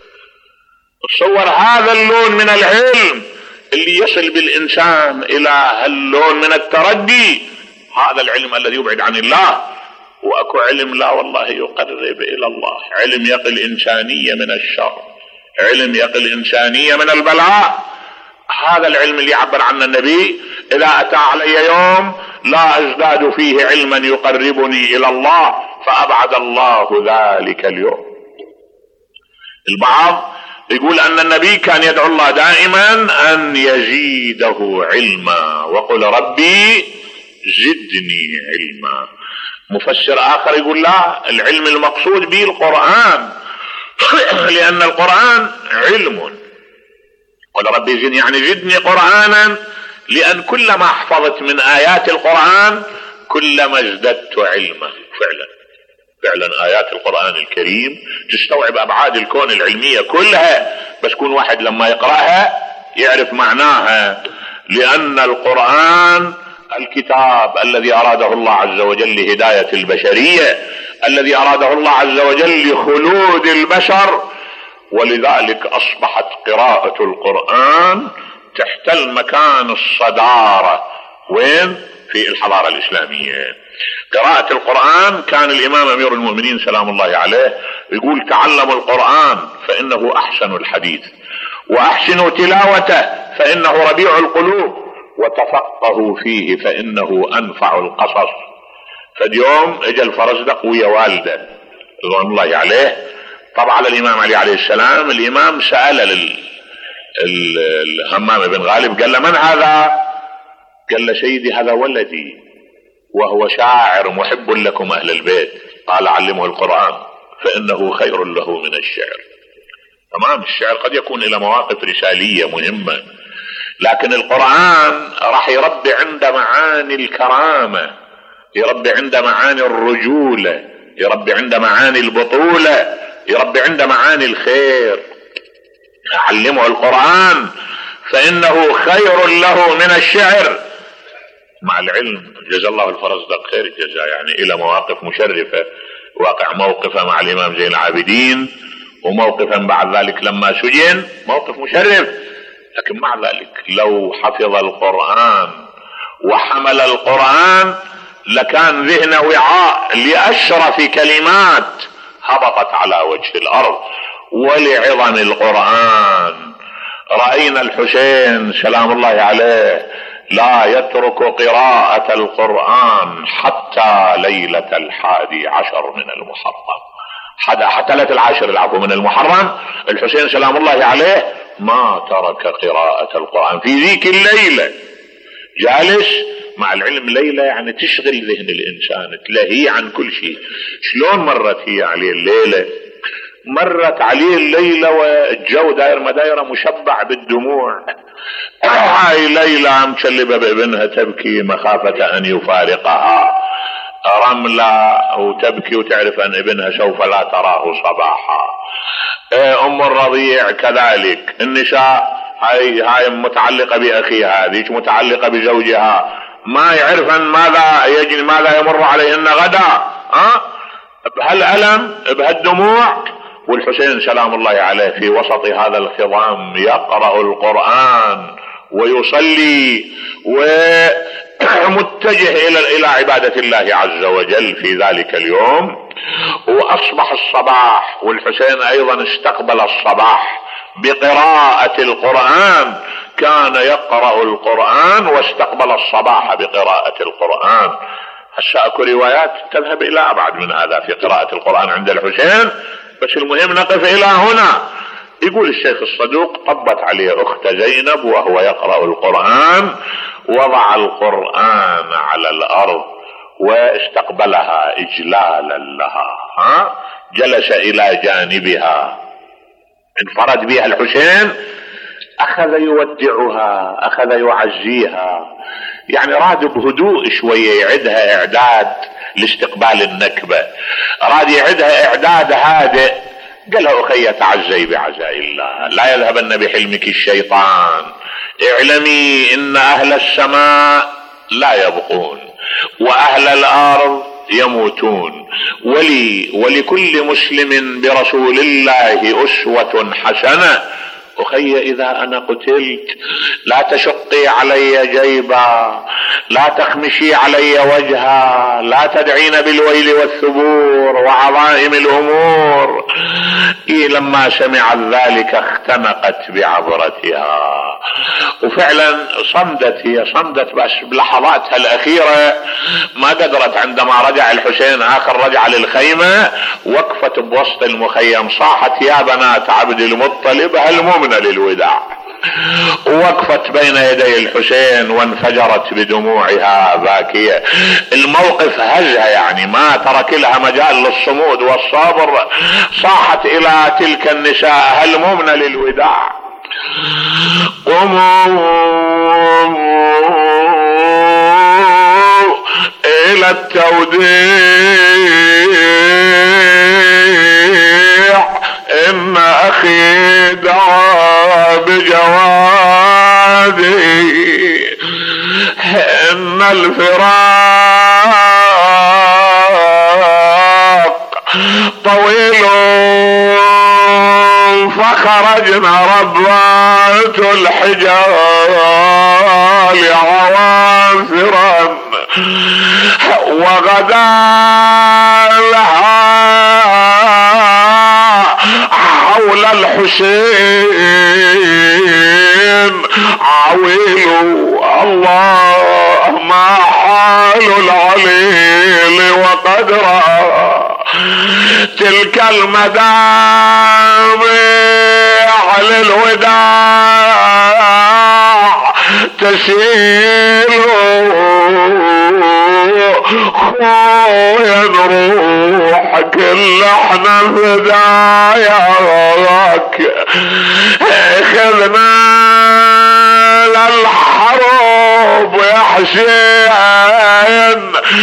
تصور هذا اللون من العلم اللي يصل بالإنسان إلى هاللون من التردي. هذا العلم الذي يبعد عن الله. وأكو علم لا والله يقرب إلى الله. علم يقي الإنسانية من الشر، علم يقي الإنسانية من البلاء. هذا العلم اللي يعبر عنه النبي: إذا أتى علي يوم لا أزداد فيه علما يقربني إلى الله فأبعد الله ذلك اليوم. البعض يقول أن النبي كان يدعو الله دائما أن يزيده علما، وقل ربي زدني علما. مفسر آخر يقول لا، العلم المقصود به القرآن، لأن القرآن علم. قل ربي زدني يعني زدني قرآنا، لأن كلما حفظت من آيات القرآن كلما ازددت علما. فعلا آيات القرآن الكريم تستوعب أبعاد الكون العلمية كلها، بس كون واحد لما يقرأها يعرف معناها. لأن القرآن الكتاب الذي أراده الله عز وجل لهداية البشرية، الذي أراده الله عز وجل لخلود البشر. ولذلك أصبحت قراءة القرآن تحتل مكان الصدارة. وين؟ في الحضارة الإسلامية. قراءة القرآن كان الإمام أمير المؤمنين سلام الله عليه يقول: تعلموا القرآن فإنه أحسن الحديث، وأحسنوا تلاوته فإنه ربيع القلوب، وتفقهوا فيه فإنه أنفع القصص. فاليوم اجى الفرزدق ويا والده رضوان الله عليه. طبعا على الإمام علي عليه السلام، الإمام سأل الهمام بن غالب قال له: من هذا؟ قال له: سيدي هذا ولدي وهو شاعر محب لكم أهل البيت. قال: علمه القرآن فإنه خير له من الشعر. تمام، الشعر قد يكون إلى مواقف رسالية مهمة، لكن القرآن راح يربي عند معاني الكرامة، يربي عند معاني الرجولة، يربي عند معاني البطولة، يربي عند معاني الخير. علمه القرآن فإنه خير له من الشعر. مع العلم جزا الله الفرزدق خير الجزاء، يعني إلى مواقف مشرفة. واقع موقفه مع الإمام زين العابدين، وموقفا بعد ذلك لما سجن، موقف مشرف. لكن مع ذلك لو حفظ القرآن وحمل القرآن لكان ذهنه وعاء لأشرف كلمات هبطت على وجه الأرض. ولعظم القرآن رأينا الحسين سلام الله عليه لا يترك قراءة القرآن حتى ليلة 11 من المحرم، حتى ليلة 10 من المحرم. الحسين سلام الله عليه ما ترك قراءة القرآن في ذيك الليلة، جالس مع العلم. ليلة يعني تشغل ذهن الإنسان، تلهيه عن كل شيء. شلون مرت هي عليه الليلة؟ مرت عليه الليلة والجو داير مدايرة مشبع بالدموع. هاي ليلة مشلبة بابنها تبكي مخافة أن يفارقها. رملة وتبكي وتعرف أن ابنها سوف لا تراه صباحا. أم الرضيع كذلك. النساء هاي متعلقة بأخيها، هذه متعلقة بزوجها، ما يعرفن ماذا يمر عليهن غدا، بهالألم بهالدموع. والحسين سلام الله عليه في وسط هذا الخضام يقرأ القرآن ويصلي ومتجه إلى عبادة الله عز وجل في ذلك اليوم. وأصبح الصباح، والحسين أيضا استقبل الصباح بقراءة القرآن، كان يقرأ القرآن واستقبل الصباح بقراءة القرآن. هسه اكو روايات تذهب إلى أبعد من هذا في قراءة القرآن عند الحسين، بس المهم نقف إلى هنا. يقول الشيخ الصدوق: طبت عليه أخت زينب وهو يقرأ القرآن، وضع القرآن على الأرض واستقبلها إجلالا لها، جلس إلى جانبها، انفرد بها الحسين، أخذ يودعها، أخذ يعزيها، يعني راد بهدوء شوية يعدها إعداد لاستقبال النكبة، راد يعدها إعداد هادئ. قال لها: أخي تعزي بعزاء الله، لا يذهبن بحلمك الشيطان، اعلمي إن أهل السماء لا يبقون وأهل الأرض يموتون، ولكل مسلم برسول الله أسوة حسنة. أخي إذا أنا قتلت لا تشقي علي جيبا، لا تخمشي علي وجها، لا تدعين بالويل والثبور وعظائم الأمور. لما سمعت ذلك اختنقت بعبرتها، وفعلا صمدت بس بلحظاتها الأخيرة ما قدرت. عندما رجع الحسين آخر رجع للخيمة، وقفت بوسط المخيم، صاحت: يا بنات عبد المطلب هل ممن للوداع. وقفت بين يدي الحسين وانفجرت بدموعها باكية. الموقف هزها، يعني ما ترك لها مجال للصمود والصبر. صاحت إلى تلك النساء: هل ممن للوداع. قوموا إلى التوديع، إن أخي دعا بجوادي، إن الفراق طويل فخرجنا ربات الحجال عوافرا، وغدا لها حول الحسين عويل. الله ما حال العليل وقدرا، تلك المدامع للوداع تسيل خويا نروح كل احنا فداياك، اخذنا للحرب يا حسين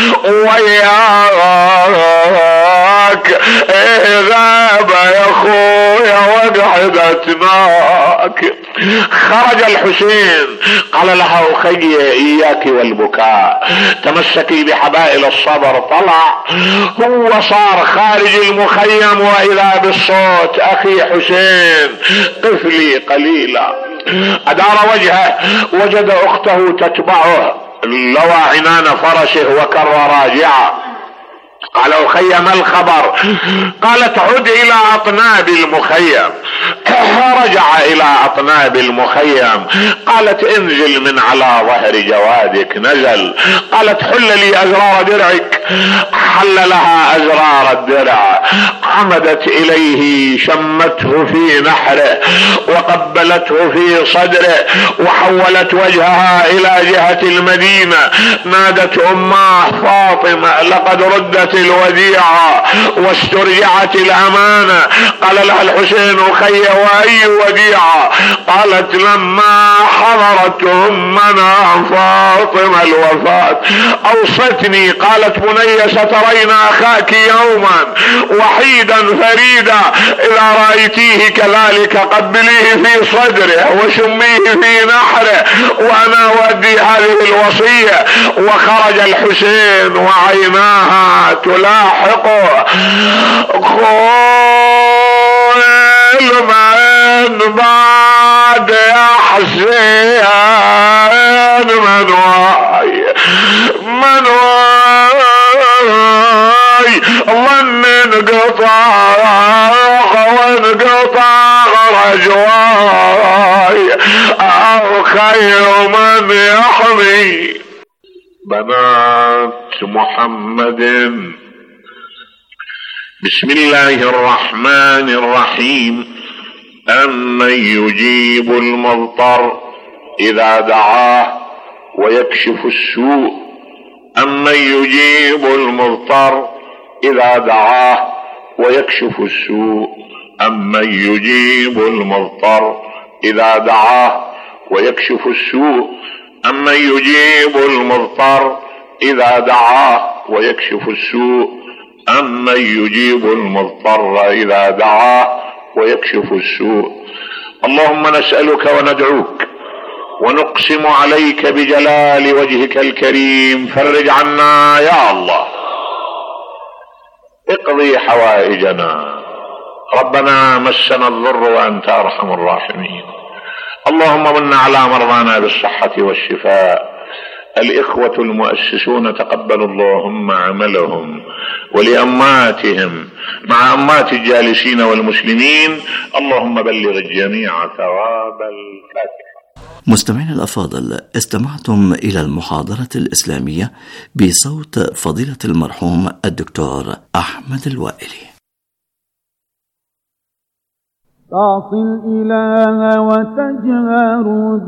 وياك، غاب يا خويا وقعدتناك. خرج الحسين قال لها: أخي إياك والبكاء، تمسكي بحبائل الصبر. طلع هو صار خارج المخيم، وإذا بالصوت: أخي حسين قف لي قليلا. أدار وجهه وجد أخته تتبعه، لوى عنان فرسه وكر راجعا. قال: أخي ما الخبر؟ قالت: عد إلى أطناب المخيم. رجع إلى أطناب المخيم. قالت: انزل من على ظهر جوادك. نزل. قالت: حل لي أزرار درعك. حل لها أزرار الدرع، عمدت إليه شمته في نحره وقبلته في صدره وحولت وجهها إلى جهة المدينة. نادت أماه فاطمة لقد ردت الوديعة واسترجعت الأمانة. قال لها الحسين أخي وأي وديعة؟ قالت لما حضرت أمنا فاطمة الوفاة أوصتني، قالت بني سترين أخاك يوما وحيدا فريدا، إذا رأيتيه كذلك قبليه في صدره وشميه في نحره وأنا أودي هذه الوصية. وخرج الحسين وعيناها تلاحقه. خيل من بعد يا حسين من واي من واي ظن انقطع وانقطع رجواي او خير من يحمي بنات محمد. بسم الله الرحمن الرحيم. أمن يجيب المضطر إذا دعاه ويكشف السوء، أمن يجيب المضطر إذا دعاه ويكشف السوء، أمن يجيب المضطر إذا دعاه ويكشف السوء، أمن يجيب المضطر إذا دعاه ويكشف السوء، أمن يجيب المضطر إذا دعاه ويكشف السوء. اللهم نسألك وندعوك ونقسم عليك بجلال وجهك الكريم، فرج عنا يا الله، اقضي حوائجنا. ربنا مسنا الضر وأنت أرحم الراحمين. اللهم من على مرضانا بالصحة والشفاء. الإخوة المؤسسون تقبل اللهم عملهم، ولأماتهم مع أمات الجالسين والمسلمين اللهم بلغ الجميع ثواب الفاتحة. مستمعين الأفاضل، استمعتم إلى المحاضرة الإسلامية بصوت فضيلة المرحوم الدكتور أحمد الوائلي. تعصي الإله وتجهر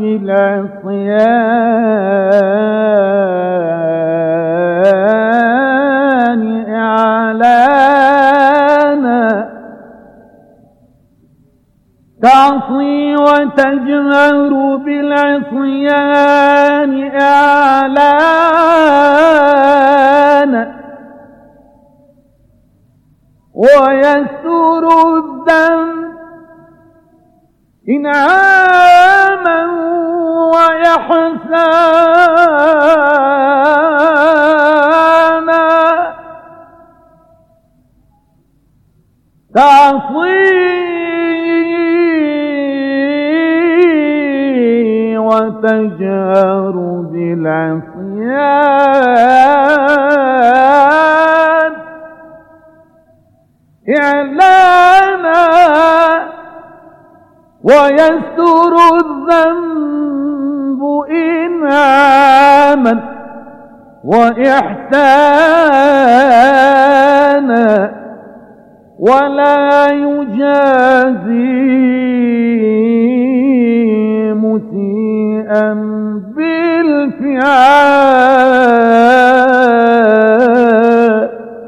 بالعصيان إعلانا، تعصي وتجهر بالعصيان إعلانا، ويستر الذنب إنعاما وإحسانا، تعصي وتجهر بالعصيان إعلانا، ويستر الذنب إنعاما وإحسانا، ولا يجازي مسيئا بالفعال،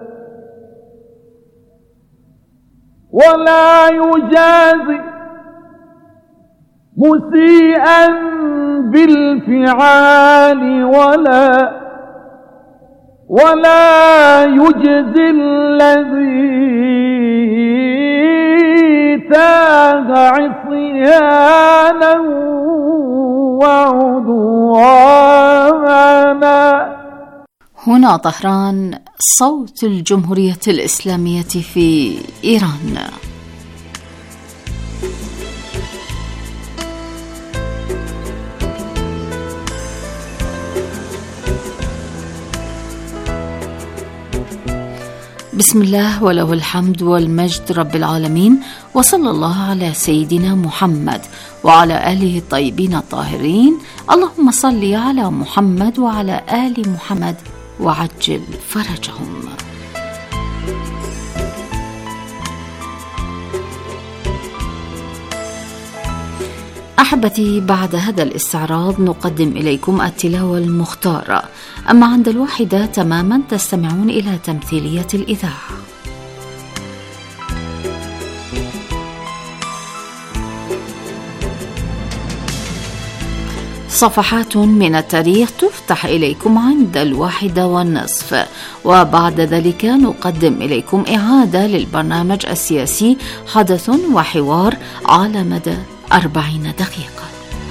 ولا يجازي مسيئا بالفعال، ولا يجزي الذي تاه عصيانا وعدوانا. هنا طهران، صوت الجمهورية الإسلامية في إيران. بسم الله وله الحمد والمجد رب العالمين، وصلى الله على سيدنا محمد وعلى آله الطيبين الطاهرين. اللهم صل على محمد وعلى آل محمد وعجل فرجهم. أحبتي، بعد هذا الاستعراض نقدم إليكم التلاوة المختارة. أما عند 1 تماما تستمعون إلى تمثيلية الإذاعة. صفحات من التاريخ تفتح إليكم عند 1:30، وبعد ذلك نقدم إليكم إعادة للبرنامج السياسي حدث وحوار على مدى 40 دقيقة.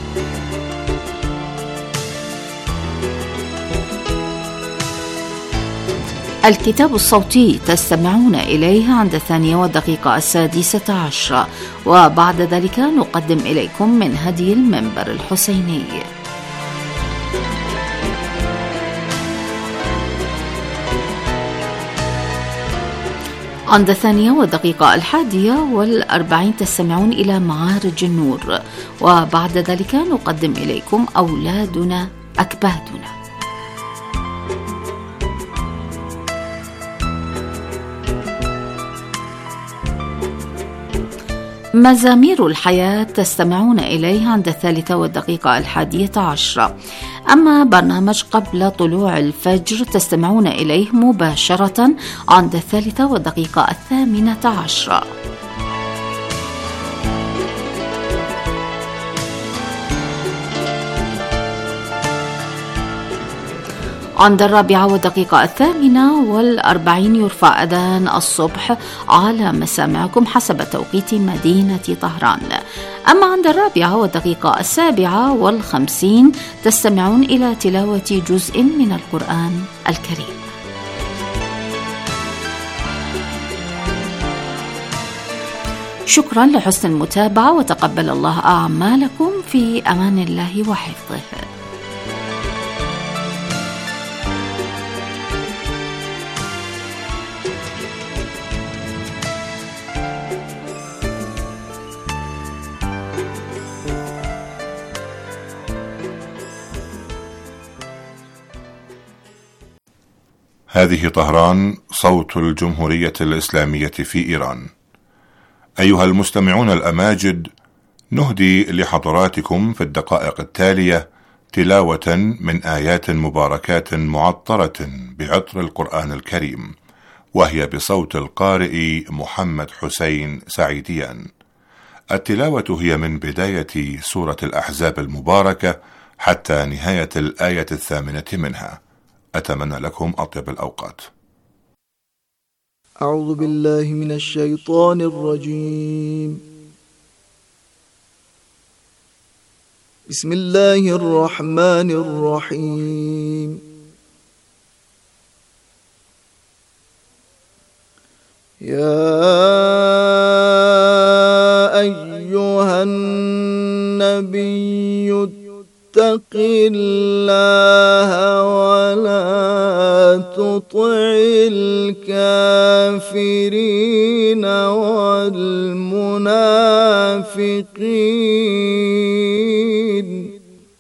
الكتاب الصوتي تستمعون إليه عند 2:06، وبعد ذلك نقدم إليكم من هدي المنبر الحسيني. عند 2:41 تستمعون إلى معارج النور، وبعد ذلك نقدم إليكم أولادنا أكبادنا. مزامير الحياة تستمعون إليه عند 3:11. أما برنامج قبل طلوع الفجر تستمعون إليه مباشرة عند 3:18. عند 4:48 يرفع أذان الصبح على مسامعكم حسب توقيت مدينة طهران. أما عند 4:57 تستمعون إلى تلاوة جزء من القرآن الكريم. شكرا لحسن المتابعة، وتقبل الله أعمالكم في أمان الله وحفظه. هذه طهران، صوت الجمهورية الإسلامية في إيران. أيها المستمعون الأماجد، نهدي لحضراتكم في الدقائق التالية تلاوة من آيات مباركات معطرة بعطر القرآن الكريم، وهي بصوت القارئ محمد حسين سعيديان. التلاوة هي من بداية سورة الأحزاب المباركة حتى نهاية الآية 8 منها. أتمنى لكم أطيب الأوقات. أعوذ بالله من الشيطان الرجيم. بسم الله الرحمن الرحيم. يا أيها النبي اتق الله ولا تطع الكافرين والمنافقين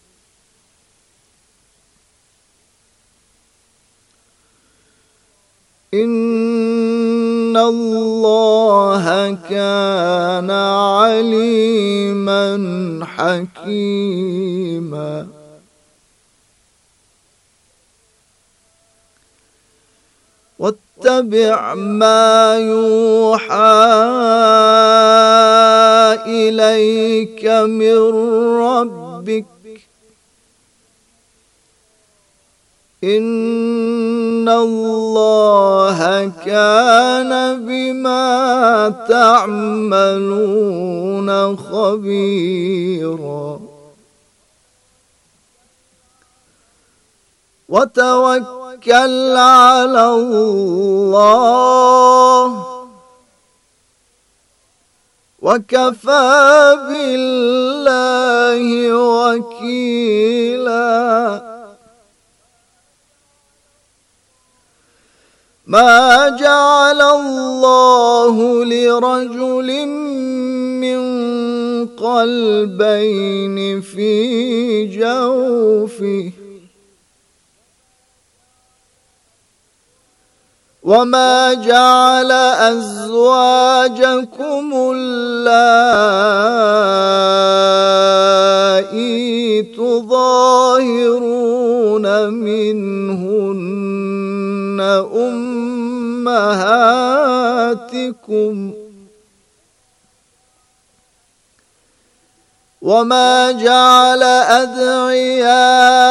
إن الله كان عليما حكيما. واتبع ما يوحى إليك من ربك إن الله كان بما تعملون خبيرا. وتوكل على الله وكفى بالله وكيلا. ما جعل الله لرجل من قلبين في جوفه وما جعل أزواجكم اللائي تظاهرون منهن أمهاتكم وما جعل أدعياءكم